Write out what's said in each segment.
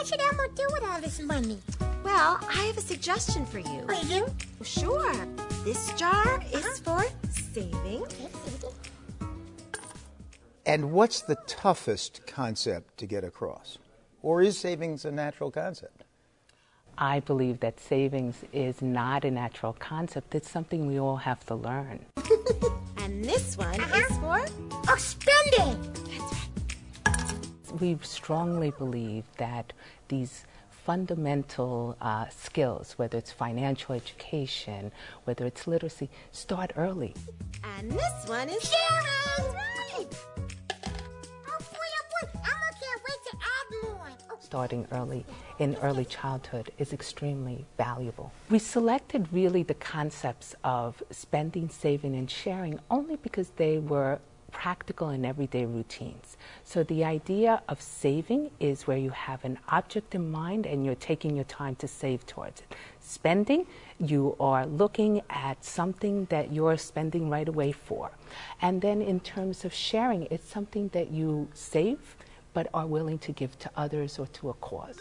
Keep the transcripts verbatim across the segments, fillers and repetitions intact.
should Elmo do with all this money? Well, I have a suggestion for you. Oh, you? Sure. This jar is Uh-huh. for saving. And what's the toughest concept to get across? Or is savings a natural concept? I believe that savings is not a natural concept. It's something we all have to learn. And this one Uh-huh. is for... Oh, spending! We strongly believe that these fundamental uh, skills, whether it's financial education, whether it's literacy, start early. And this one is... Sharing! Right! Oh, boy, oh, boy. Elmo can't wait to add more. Oh. Starting early in early childhood is extremely valuable. We selected really the concepts of spending, saving, and sharing only because they were practical and everyday routines. So the idea of saving is where you have an object in mind and you're taking your time to save towards it. Spending, you are looking at something that you're spending right away for. And then in terms of sharing, it's something that you save but are willing to give to others or to a cause.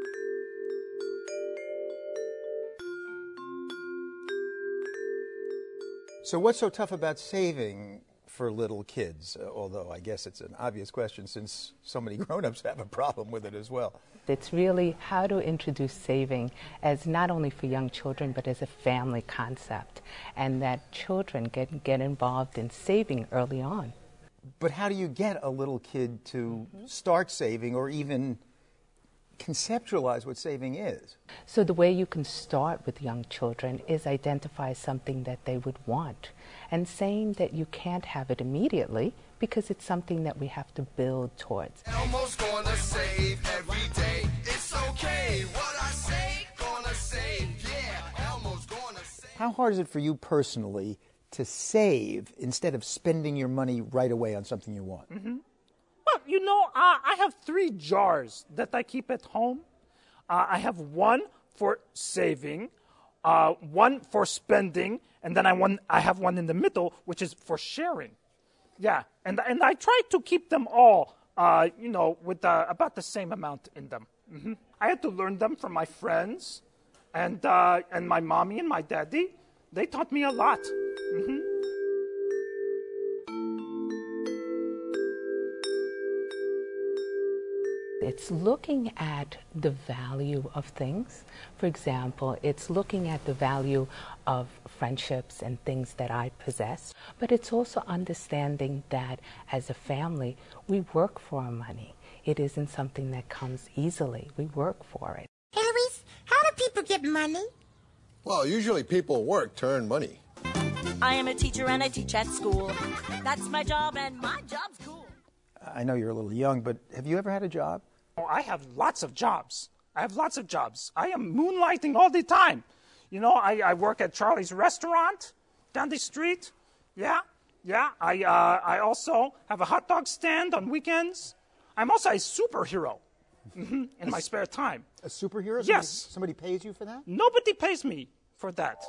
So what's so tough about saving for little kids? Uh, although I guess it's an obvious question since so many grown-ups have a problem with it as well. It's really how to introduce saving as not only for young children but as a family concept, and that children get, get involved in saving early on. But how do you get a little kid to start saving or even conceptualize what saving is? So the way you can start with young children is identify something that they would want, and saying that you can't have it immediately because it's something that we have to build towards. Elmo's gonna save every day. It's okay what I say, gonna save, yeah. Elmo's gonna save. How hard is it for you personally to save instead of spending your money right away on something you want? Mm-hmm. Well, you know, uh, I have three jars that I keep at home. Uh, I have one for saving, uh, one for spending, and then I, one, I have one in the middle, which is for sharing. Yeah, and, and I try to keep them all, uh, you know, with uh, about the same amount in them. Mm-hmm. I had to learn them from my friends and, uh, and my mommy and my daddy. They taught me a lot. Mm-hmm. It's looking at the value of things. For example, it's looking at the value of friendships and things that I possess. But it's also understanding that as a family, we work for our money. It isn't something that comes easily. We work for it. Harris, how do people get money? Well, usually people work to earn money. I am a teacher and I teach at school. That's my job and my job's cool. I know you're a little young, but have you ever had a job? Oh, I have lots of jobs. I have lots of jobs. I am moonlighting all the time. You know, I, I work at Charlie's restaurant down the street. Yeah, yeah. I, uh, I also have a hot dog stand on weekends. I'm also a superhero mm-hmm, in my spare time. A superhero? Somebody, Yes. Somebody pays you for that? Nobody pays me for that.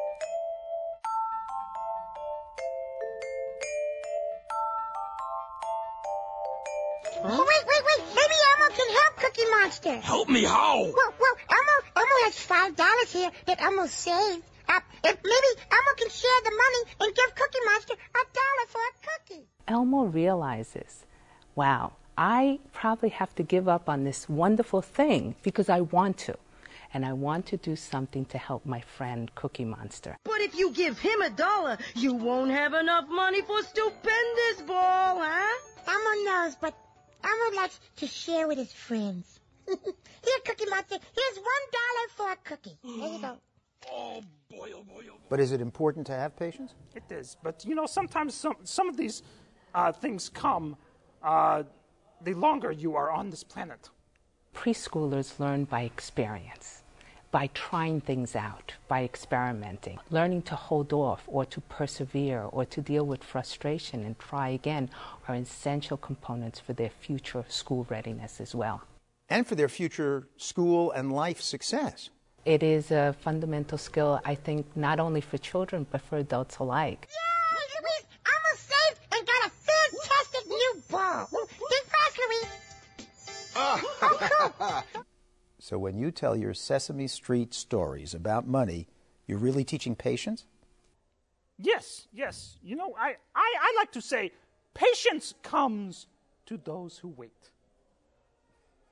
Oh, wait, wait, wait. Maybe Elmo can help Cookie Monster. Help me how? Well, well, Elmo, Elmo has five dollars here that Elmo saved. Uh, if maybe Elmo can share the money and give Cookie Monster a dollar for a cookie. Elmo realizes, wow, I probably have to give up on this wonderful thing because I want to. And I want to do something to help my friend Cookie Monster. But if you give him a dollar, you won't have enough money for Stupendous Ball, huh? Elmo knows, but Elmo likes to share with his friends. Here, Cookie Monster, here's one dollar for a cookie. There you go. Oh, boy, oh, boy, oh, boy. But is it important to have patience? It is. But, you know, sometimes some, some of these uh, things come uh, the longer you are on this planet. Preschoolers learn by experience, by trying things out, by experimenting. Learning to hold off or to persevere or to deal with frustration and try again are essential components for their future school readiness as well. And for their future school and life success. It is a fundamental skill, I think, not only for children but for adults alike. Yay, Louise! Elmo saved and got a fantastic new ball. Think fast, Louise. Oh, cool. So when you tell your Sesame Street stories about money, you're really teaching patience? Yes, yes. You know, I, I, I like to say patience comes to those who wait.